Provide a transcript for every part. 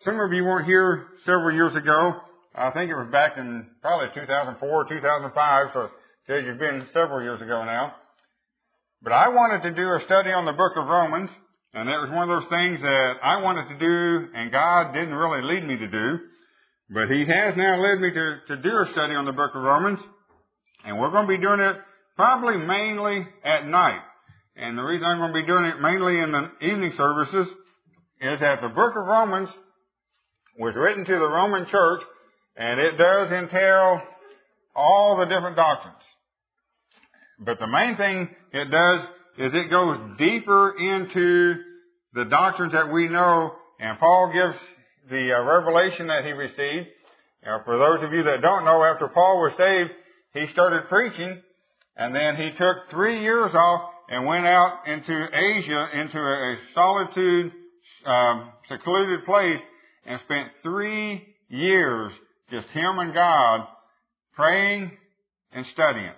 some of you weren't here several years ago. I think it was back in probably 2004, 2005, so it's been several years ago now. But I wanted to do a study on the book of Romans, and that was one of those things that I wanted to do, and God didn't really lead me to do. But He has now led me to do a study on the book of Romans, and we're going to be doing it probably mainly at night. And the reason I'm going to be doing it mainly in the evening services is that the book of Romans was written to the Roman church, and it does entail all the different doctrines. But the main thing it does is it goes deeper into the doctrines that we know, and Paul gives the revelation that he received. For those of you that don't know, after Paul was saved, he started preaching, and then he took 3 years off and went out into Asia, into a solitude, secluded place, and spent 3 years just him and God praying and studying.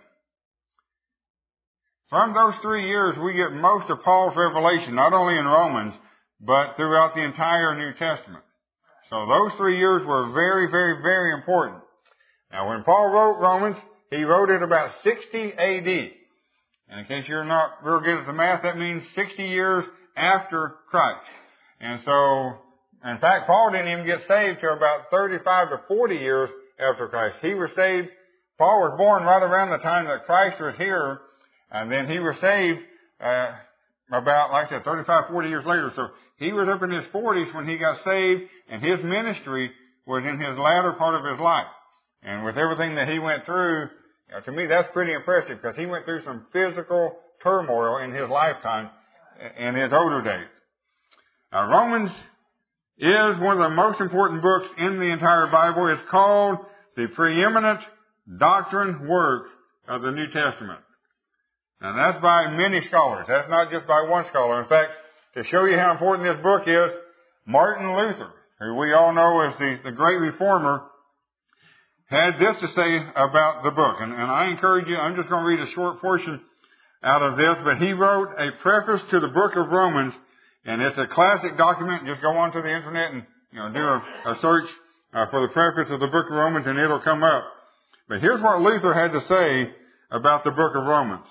From those 3 years, we get most of Paul's revelation, not only in Romans, but throughout the entire New Testament. So those 3 years were very, very, very important. Now, when Paul wrote Romans, he wrote it about 60 A.D. And in case you're not real good at the math, that means 60 years after Christ. And so, in fact, Paul didn't even get saved till about 35 to 40 years after Christ. He was saved, Paul was born right around the time that Christ was here, and then he was saved about, like I said, 35, 40 years later. So he was up in his 40s when he got saved, and his ministry was in his latter part of his life. And with everything that he went through, to me that's pretty impressive, because he went through some physical turmoil in his lifetime in his older days. Romans is one of the most important books in the entire Bible. It's called the preeminent doctrine work of the New Testament. And that's by many scholars. That's not just by one scholar. In fact, to show you how important this book is, Martin Luther, who we all know as the great reformer, had this to say about the book. And I encourage you, I'm just going to read a short portion out of this, but he wrote a preface to the book of Romans, and it's a classic document. Just go onto the internet and do a search for the preface of the book of Romans, and it'll come up. But here's what Luther had to say about the book of Romans.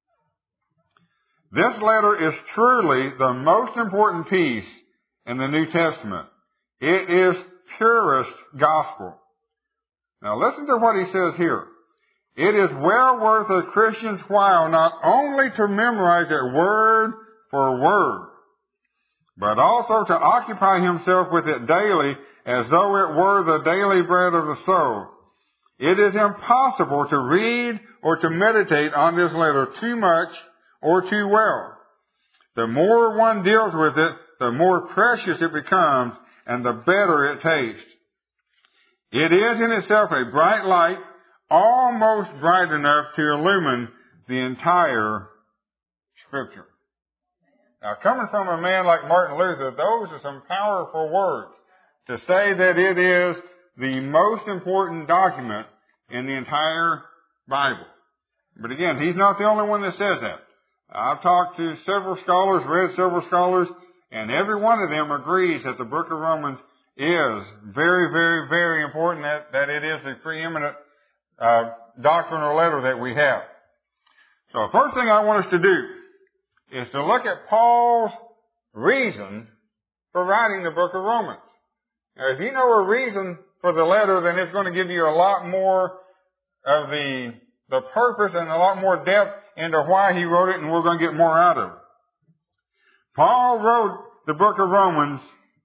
This letter is truly the most important piece in the New Testament. It is purest gospel. Now listen to what he says here. It is well worth a Christian's while not only to memorize it word for word, but also to occupy himself with it daily as though it were the daily bread of the soul. It is impossible to read or to meditate on this letter too much or too well. The more one deals with it, the more precious it becomes and the better it tastes. It is in itself a bright light, almost bright enough to illumine the entire Scripture. Now, coming from a man like Martin Luther, those are some powerful words to say that it is the most important document in the entire Bible. But again, he's not the only one that says that. I've talked to several scholars, read several scholars, and every one of them agrees that the book of Romans is very, very, very important, that it is the preeminent doctrinal letter that we have. So the first thing I want us to do is to look at Paul's reason for writing the book of Romans. Now, if you know a reason for the letter, then it's going to give you a lot more of the purpose and a lot more depth into why he wrote it, and we're going to get more out of it. Paul wrote the book of Romans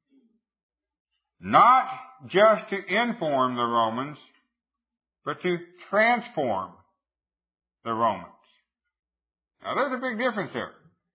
not just to inform the Romans, but to transform the Romans. Now, there's a big difference there.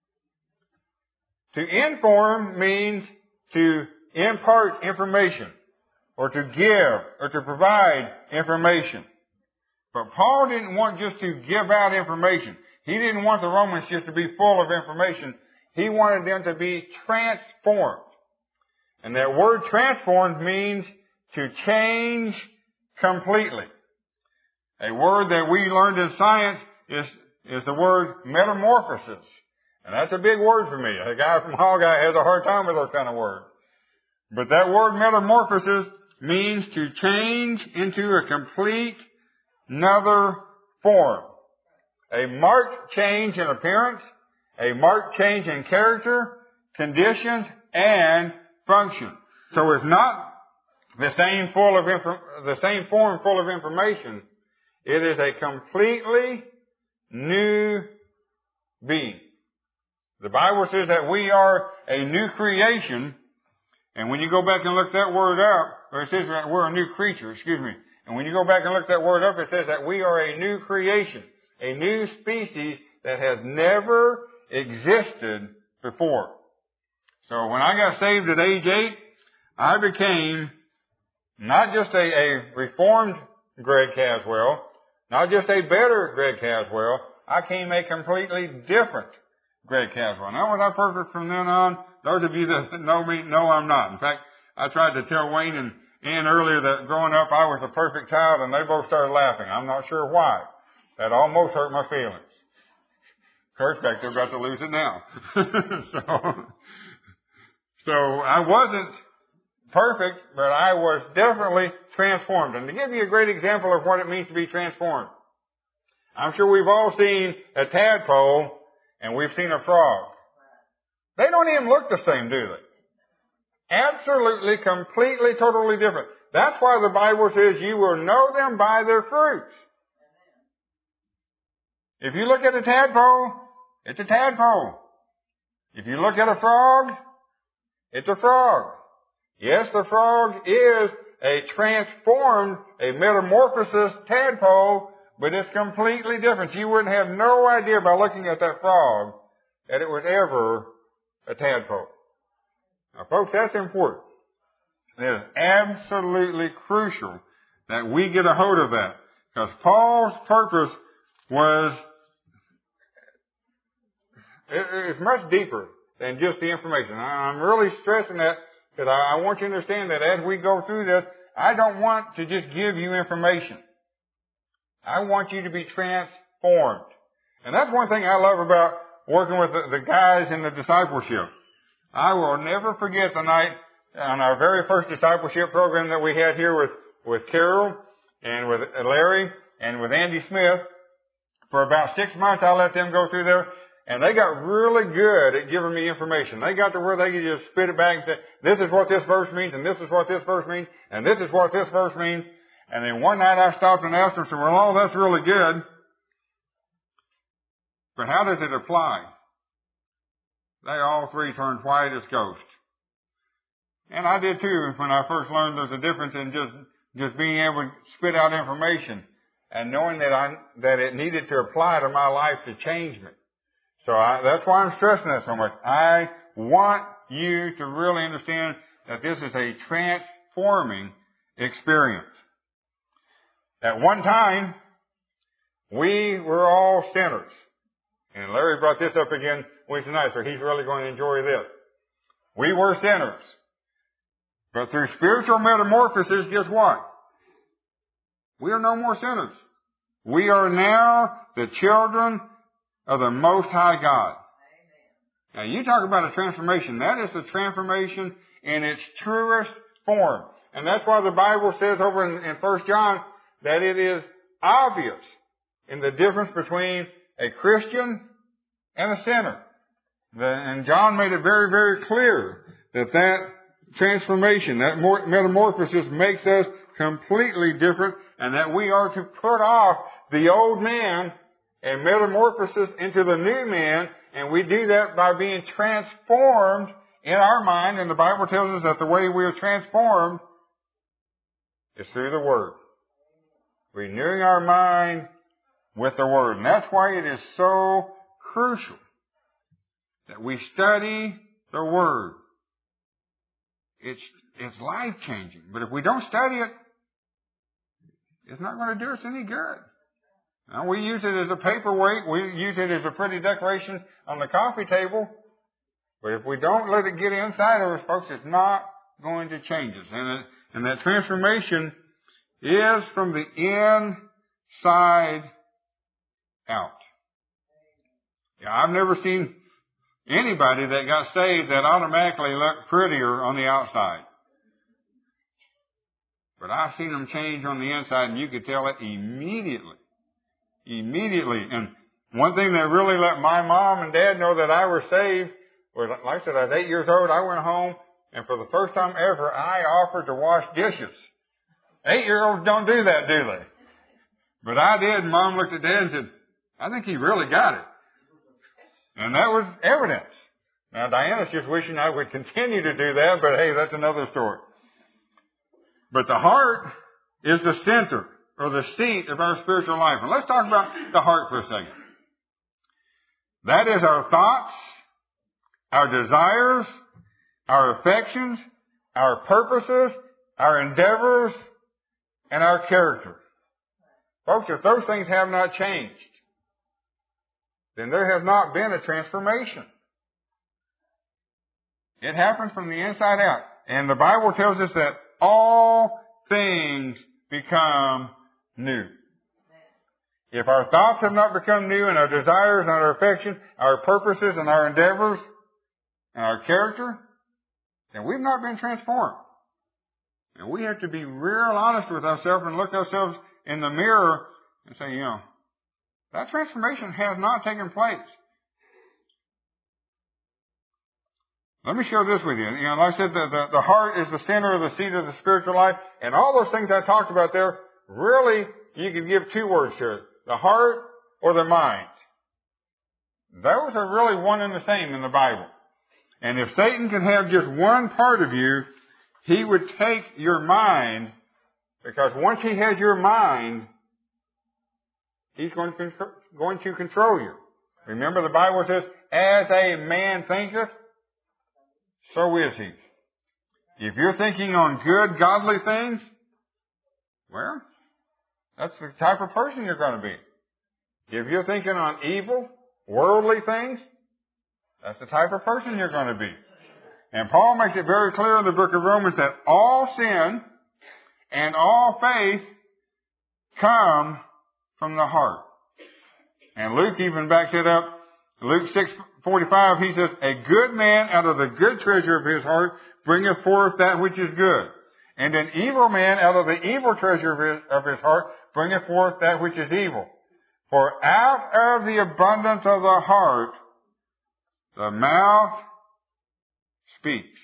To inform means to impart information, or to give, or to provide information. But Paul didn't want just to give out information. He didn't want the Romans just to be full of information. He wanted them to be transformed. And that word transformed means to change completely. A word that we learned in science is the word metamorphosis. And that's a big word for me. A guy from Hall Guy has a hard time with those kind of words. But that word metamorphosis means to change into a complete another form. A marked change in appearance, a marked change in character, conditions, and function. So it's not the same form full of information. It is a completely new being. The Bible says that we are a new creation, and when you go back and look that word up, or it says that we're a new creature, and when you go back and look that word up, it says that we are a new creation, a new species that has never existed before. So when I got saved at age 8, I became not just a reformed Greg Caswell, not just a better Greg Caswell, I became a completely different Greg Caswell. Now, was I perfect from then on? Those of you that know me know I'm not. In fact, I tried to tell Wayne and Ann earlier that growing up I was a perfect child, and they both started laughing. I'm not sure why. That almost hurt my feelings. Kurt's back there about to lose it now. So I wasn't perfect, but I was definitely transformed. And to give you a great example of what it means to be transformed, I'm sure we've all seen a tadpole and we've seen a frog. They don't even look the same, do they? Absolutely, completely, totally different. That's why the Bible says you will know them by their fruits. If you look at a tadpole, it's a tadpole. If you look at a frog, it's a frog. Yes, the frog is a transformed, a metamorphosis tadpole, but it's completely different. You wouldn't have no idea by looking at that frog that it was ever a tadpole. Now, folks, that's important. It is absolutely crucial that we get a hold of that, because Paul's purpose was it's much deeper than just the information. I'm really stressing that because I want you to understand that as we go through this, I don't want to just give you information. I want you to be transformed. And that's one thing I love about working with the guys in the discipleship. I will never forget the night on our very first discipleship program that we had here with Carol and with Larry and with Andy Smith. For about 6 months, I let them go through there, and they got really good at giving me information. They got to where they could just spit it back and say, this is what this verse means, and this is what this verse means, and this is what this verse means. And then one night I stopped and asked them, said, well, all that's really good, but how does it apply? They all three turned white as ghosts. And I did too when I first learned there's a difference in just being able to spit out information and knowing that it needed to apply to my life to change me. So that's why I'm stressing that so much. I want you to really understand that this is a transforming experience. At one time, we were all sinners. And Larry brought this up again Wednesday night, so he's really going to enjoy this. We were sinners. But through spiritual metamorphosis, guess what? We are no more sinners. We are now the children of the Most High God. Now, you talk about a transformation. That is a transformation in its truest form. And that's why the Bible says over in 1 John that it is obvious in the difference between a Christian and a sinner. And John made it very, very clear that transformation, that metamorphosis makes us completely different, and that we are to put off the old man and metamorphosis into the new man, and we do that by being transformed in our mind, and the Bible tells us that the way we are transformed is through the Word. Renewing our mind with the Word. And that's why it is so crucial that we study the Word. It's life-changing. But if we don't study it, it's not going to do us any good. Now, we use it as a paperweight. We use it as a pretty decoration on the coffee table. But if we don't let it get inside of us, folks, it's not going to change us. And that transformation is from the inside out. Yeah, I've never seen anybody that got saved that automatically looked prettier on the outside. But I've seen them change on the inside, and you could tell it immediately. Immediately. And one thing that really let my mom and dad know that I was saved was, like I said, I was 8 years old. I went home, and for the first time ever, I offered to wash dishes. 8-year-olds don't do that, do they? But I did, and Mom looked at Dad and said, I think he really got it. And that was evidence. Now, Diana's just wishing I would continue to do that, but hey, that's another story. But the heart is the center or the seat of our spiritual life. And let's talk about the heart for a second. That is our thoughts, our desires, our affections, our purposes, our endeavors, and our character. Folks, if those things have not changed, then there has not been a transformation. It happens from the inside out. And the Bible tells us that all things become new. If our thoughts have not become new, and our desires and our affections, our purposes and our endeavors and our character, then we've not been transformed. And we have to be real honest with ourselves and look ourselves in the mirror and say, that transformation has not taken place. Let me share this with you. Like I said, the heart is the center of the seat of the spiritual life. And all those things I talked about there, really, you could give 2 words to it. The heart or the mind. Those are really one and the same in the Bible. And if Satan can have just one part of you, he would take your mind, because once he has your mind, he's going to control you. Remember, the Bible says, as a man thinketh, so is he. If you're thinking on good, godly things, well, that's the type of person you're going to be. If you're thinking on evil, worldly things, that's the type of person you're going to be. And Paul makes it very clear in the book of Romans that all sin and all faith come from the heart. And Luke even backs it up. Luke 6:45, he says, a good man out of the good treasure of his heart bringeth forth that which is good. And an evil man out of the evil treasure of his heart bringeth forth that which is evil. For out of the abundance of the heart, the mouth speaks.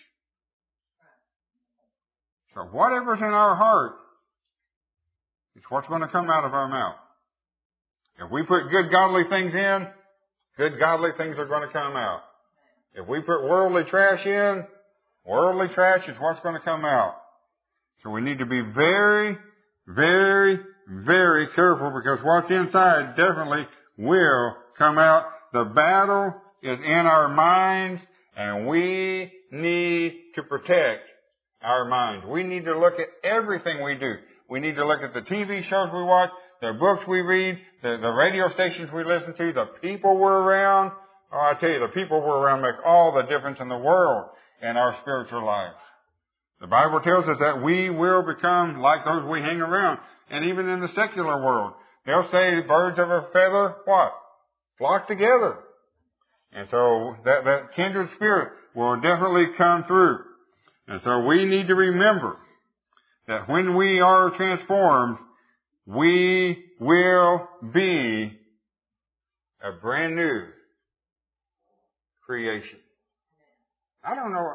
So whatever's in our heart is what's going to come out of our mouth. If we put good godly things in, good godly things are going to come out. If we put worldly trash in, worldly trash is what's going to come out. So we need to be very, very, very careful, because what's inside definitely will come out. The battle is in our minds, and we need to protect our minds. We need to look at everything we do. We need to look at the TV shows we watch, the books we read, the radio stations we listen to, the people we're around. Oh, I tell you, the people we're around make all the difference in the world in our spiritual lives. The Bible tells us that we will become like those we hang around. And even in the secular world, they'll say birds of a feather, what? Flock together. And so that kindred spirit will definitely come through. And so we need to remember that when we are transformed, we will be a brand new creation. I don't know.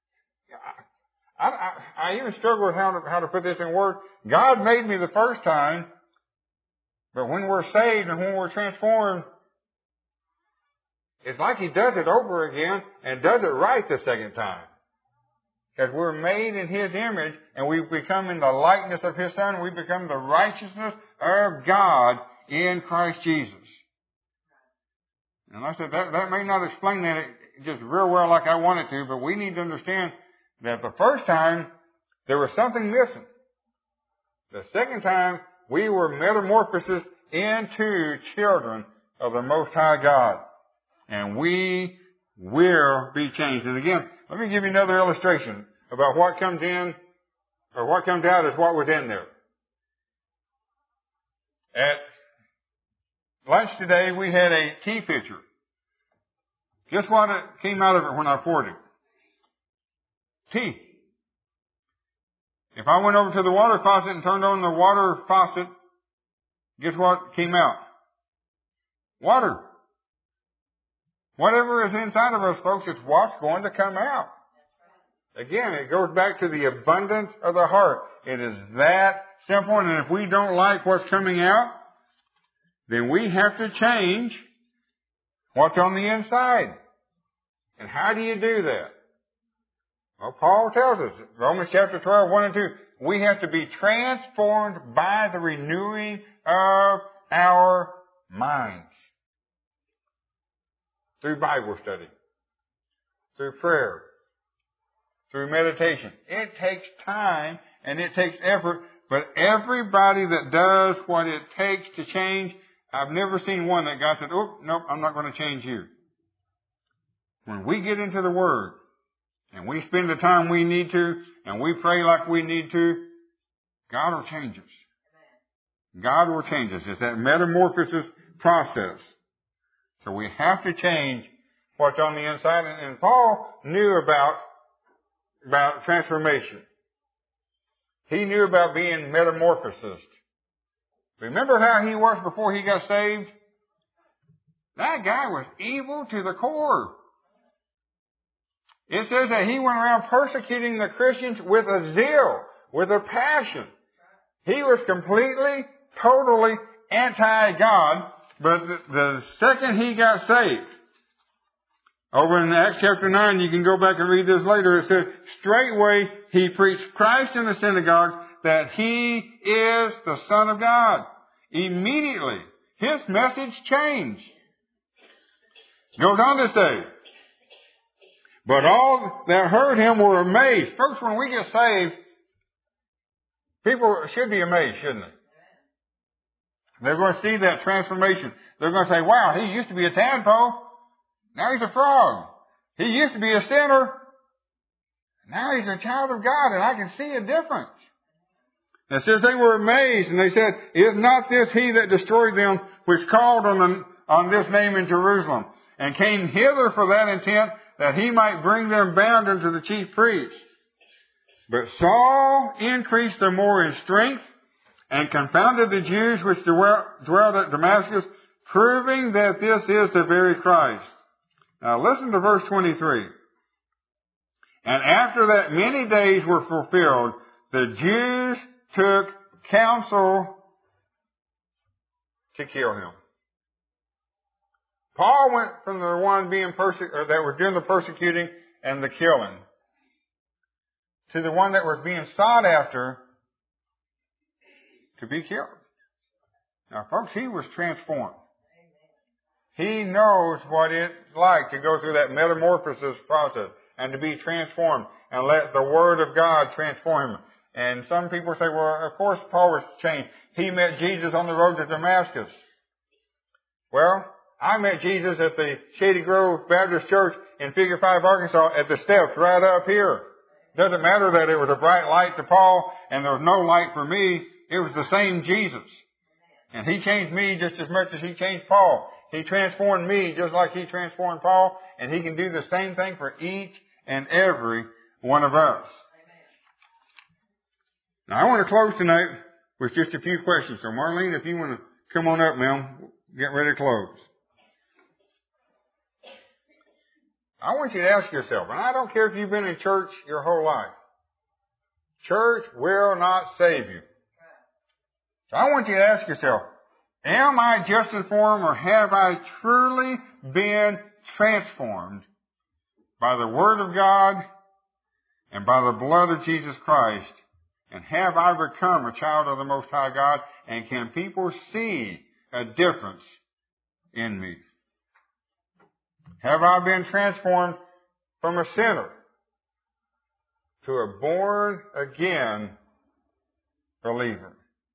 I even struggle with how to put this in words. God made me the first time, but when we're saved and when we're transformed, it's like He does it over again and does it right the second time. Because we're made in His image and we become in the likeness of His Son. We become the righteousness of God in Christ Jesus. And like I said, that may not explain that just real well like I want it to, but we need to understand that the first time there was something missing. The second time we were metamorphosed into children of the Most High God. And we will be changed. And again, let me give you another illustration about what comes in, or what comes out is what was in there. At lunch today, we had a tea pitcher. Guess what came out of it when I poured it? Tea. If If I went over to the water faucet and turned on the water faucet, guess what came out? Water. Whatever is inside of us, folks, it's what's going to come out. Again, it goes back to the abundance of the heart. It is that simple, and if we don't like what's coming out, then we have to change what's on the inside. And how do you do that? Well, Paul tells us, Romans chapter 12, 1 and 2, we have to be transformed by the renewing of our minds. Through Bible study, through prayer, through meditation. It takes time and it takes effort, but everybody that does what it takes to change, I've never seen one that God said, oh, nope, I'm not going to change you. When we get into the Word and we spend the time we need to and we pray like we need to, God will change us. God will change us. It's that metamorphosis process. So we have to change what's on the inside. And Paul knew about transformation. He knew about being metamorphosed. Remember how he was before he got saved? That guy was evil to the core. It says that he went around persecuting the Christians with a zeal, with a passion. He was completely, totally anti-God. But the second he got saved, over in Acts chapter 9, you can go back and read this later, it says, straightway he preached Christ in the synagogue that he is the Son of God. Immediately, his message changed. Goes on to say, but all that heard him were amazed. Folks, when we get saved, people should be amazed, shouldn't they? They're going to see that transformation. They're going to say, wow, he used to be a tadpole. Now he's a frog. He used to be a sinner. Now he's a child of God, and I can see a difference. It says they were amazed, and they said, is not this he that destroyed them, which called on this name in Jerusalem, and came hither for that intent, that he might bring them bound unto the chief priests? But Saul increased the more in strength, and confounded the Jews which dwelt at Damascus, proving that this is the very Christ. Now listen to verse 23. And after that many days were fulfilled, the Jews took counsel to kill him. Paul went from the one being that was doing the persecuting and the killing to the one that was being sought after to be killed. Now, folks, he was transformed. He knows what it's like to go through that metamorphosis process and to be transformed and let the Word of God transform him. And some people say, well, of course Paul was changed. He met Jesus on the road to Damascus. Well, I met Jesus at the Shady Grove Baptist Church in Figure 5, Arkansas at the steps right up here. Doesn't matter that it was a bright light to Paul and there was no light for me. It was the same Jesus. And he changed me just as much as he changed Paul. He transformed me just like he transformed Paul. And he can do the same thing for each and every one of us. Now, I want to close tonight with just a few questions. So, Marlene, if you want to come on up, ma'am, get ready to close. I want you to ask yourself, and I don't care if you've been in church your whole life. Church will not save you. So I want you to ask yourself, am I just informed or have I truly been transformed by the Word of God and by the blood of Jesus Christ? And have I become a child of the Most High God? And can people see a difference in me? Have I been transformed from a sinner to a born again believer?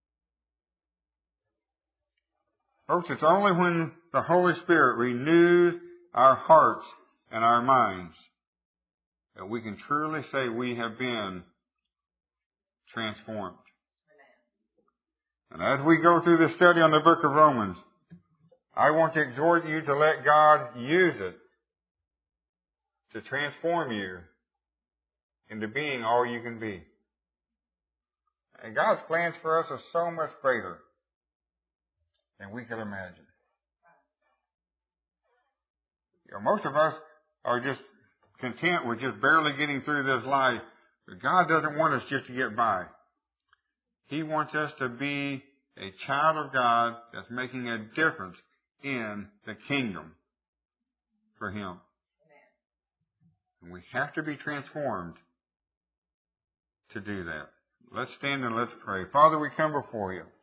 Folks, it's only when the Holy Spirit renews our hearts and our minds that we can truly say we have been transformed. And as we go through this study on the book of Romans, I want to exhort you to let God use it to transform you into being all you can be. And God's plans for us are so much greater than we could imagine. You know, most of us are just content with just barely getting through this life. But God doesn't want us just to get by. He wants us to be a child of God that's making a difference in the kingdom for Him. And we have to be transformed to do that. Let's stand and let's pray. Father, we come before you.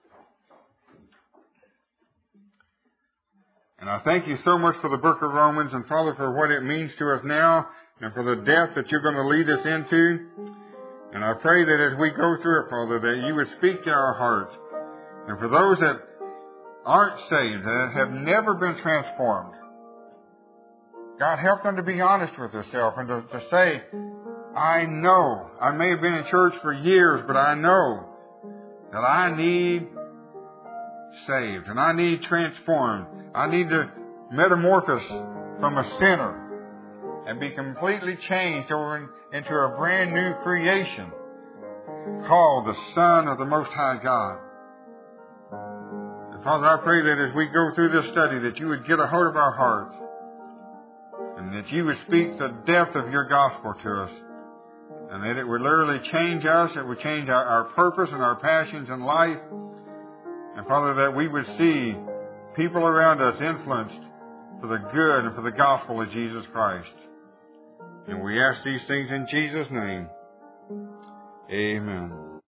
And I thank you so much for the book of Romans, and Father, for what it means to us now, and for the depth that you're going to lead us into. And I pray that as we go through it, Father, that you would speak to our hearts. And for those that aren't saved, that have never been transformed, God, help them to be honest with themselves and to say, I know, I may have been in church for years, but I know that I need saved and I need transformed. I need to metamorphose from a sinner and be completely changed over into a brand new creation called the Son of the Most High God. And Father, I pray that as we go through this study, that you would get a hold of our hearts and that you would speak the depth of your gospel to us, and that it would literally change us. It would change our purpose and our passions in life. And Father, that we would see people around us influenced for the good and for the gospel of Jesus Christ. And we ask these things in Jesus' name. Amen.